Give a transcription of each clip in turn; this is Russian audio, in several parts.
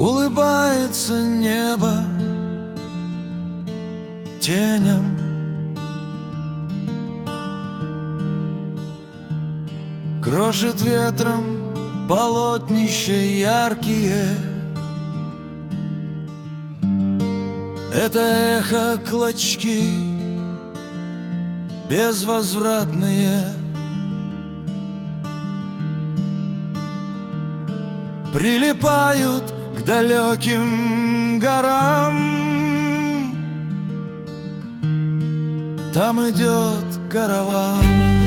Улыбается небо теням, крошит ветром полотнища яркие. Это эхо клочки безвозвратные, прилипают к далеким горам. Там идет караван.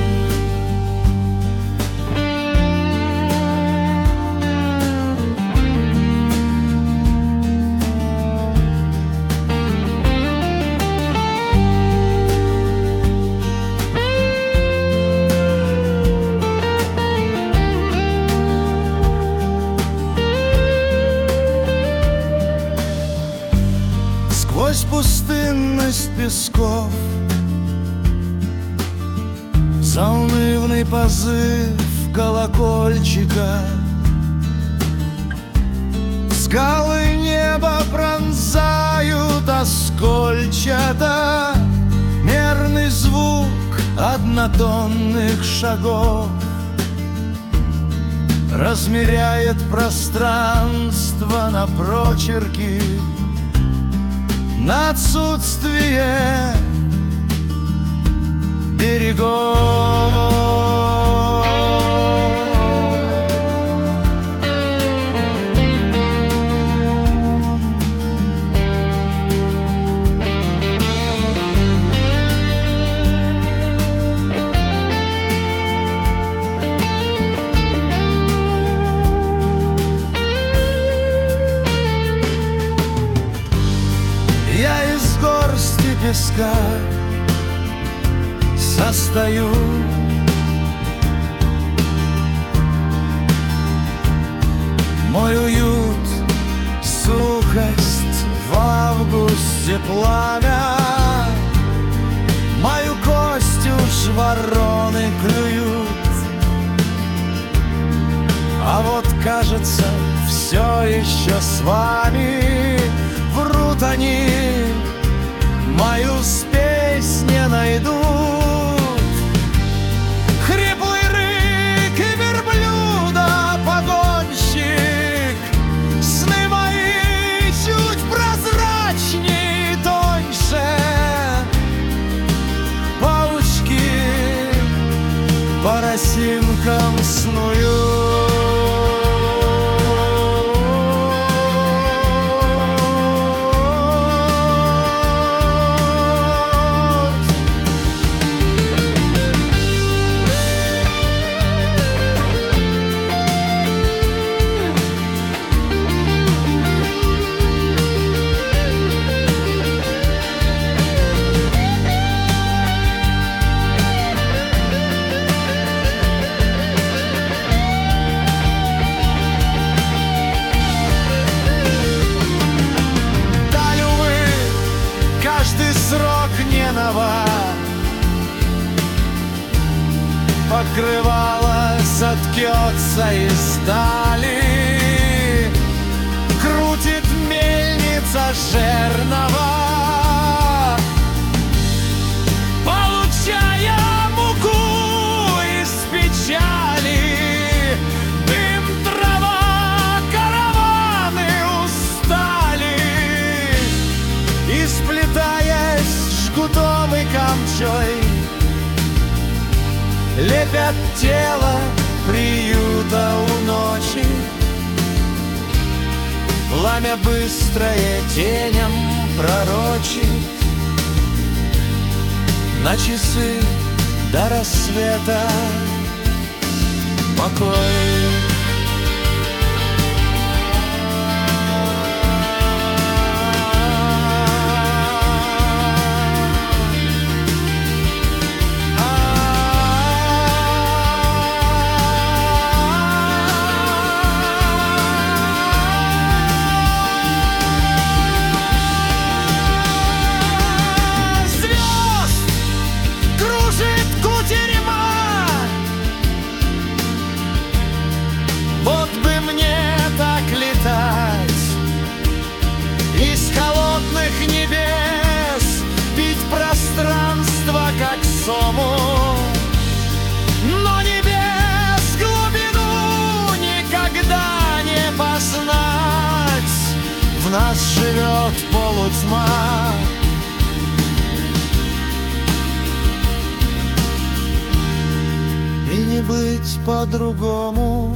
Сквозь пустынность песков заунывный позыв колокольчика, скалы неба пронзают оскольчато, мерный звук однотонных шагов размеряет пространство на прочерки, на отсутствие берегов. Я из горсти песка состою, мой уют, сухость в августе пламя, мою кость уж вороны клюют. А вот кажется, все еще с вами врут они, мою спесь не найдут. Хриплый рык и верблюда погонщик, сны мои чуть прозрачней, тоньше. Паучки по росинкам снуют. Срок не нова, покрывало соткется из стали, крутит мельница жернова, получая муку из печали. Дым, трава, караваны устали, и сплетаясь жгутом и камчой, лепят тело приюта у ночи. Пламя быстрое теням пророчит, на часы до рассвета покой. нас живет полутьма. И не быть по-другому.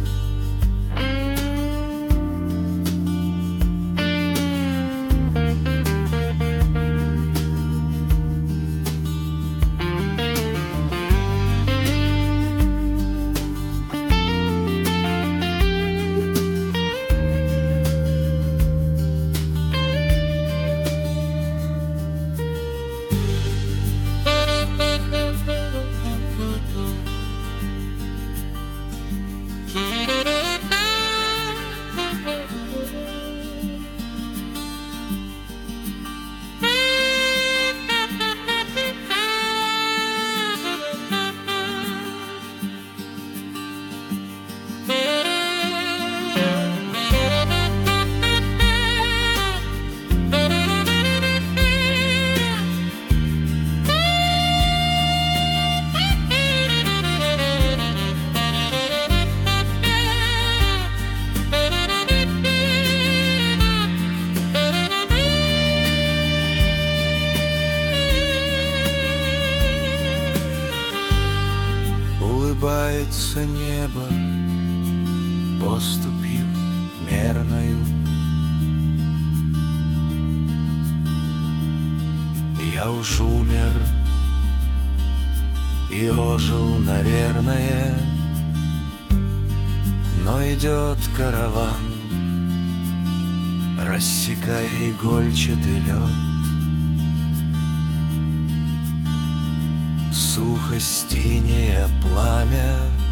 Улыбается небо поступью мерною. Я уж умер и ожил, наверное, но идет караван, рассекая игольчатый лед. Сухость, инея, пламя